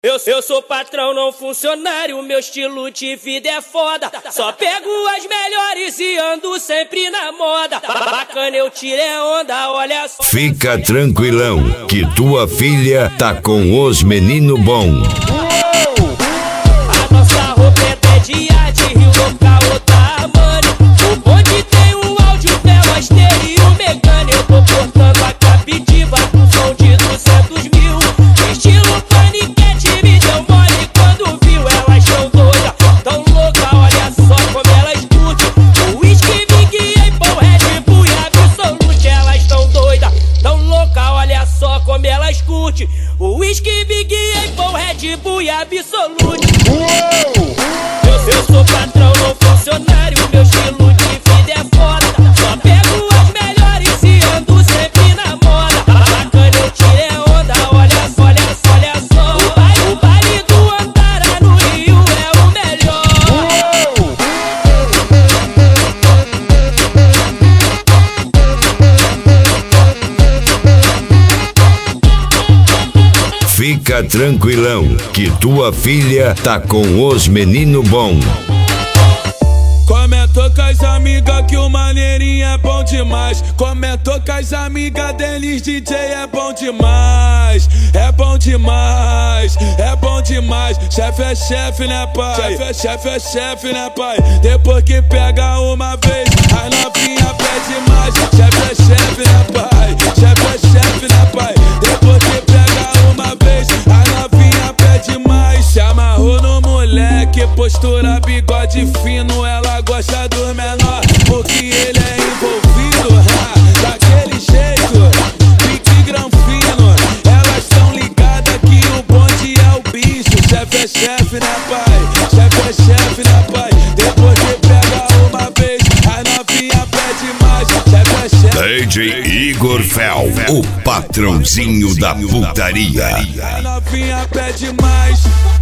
Eu sou patrão, não funcionário, meu estilo de vida é foda. Só pego as melhores e ando sempre na moda. Bacana, eu tirei onda, olha só. Fica tranquilão, que tua filha tá com os menino bom. A nossa roupa é de arte, Rio local, tamanho. O bonde tem um áudio, tela, estéreo, mecânico. Eu tô cortando a captiva com som de 200 mil. Estilo paniquete, me deu mole quando viu. Elas tão doidas, tão louca, olha só como elas curtem. O whisky, Big Apple, Red Bull e Absolute. Elas tão doidas, tão louca, olha só como elas curtem. O whisky, Big Apple, Red Bull e Absolute. Eu sou patrão, não funcionário, meu estilo de vida é foda. Só pego as melhores e ando sempre na moda. Bacana, eu tirei onda, olha só, olha só, olha só. O baile do Antara no Rio é o melhor. Fica tranquilão, que tua filha tá com os menino bom. Comentou com as amigas que o maneirinho é bom demais. Comentou com as amigas deles, DJ é bom demais. É bom demais, é bom demais. Chefe é chefe, né pai? Chefe é chefe, né pai? Depois que pega uma vez, a novinha pede mais. Chefe é chefe, né pai? Chefe é chefe, né pai? Depois que pega uma vez, a novinha pede mais. Se amarrou no moleque, postura, bigode fino. Ela gosta do menor, porque ele é envolvido, daquele jeito, pique granfino. Elas tão ligadas que o bonde é o bicho. Chefe é chefe, né pai? Chefe é chefe, né pai? Depois que pega uma vez, a novinha pede mais. Chefe é chefe. DJ Igor Fel, o patrãozinho da putaria. A novinha pede mais.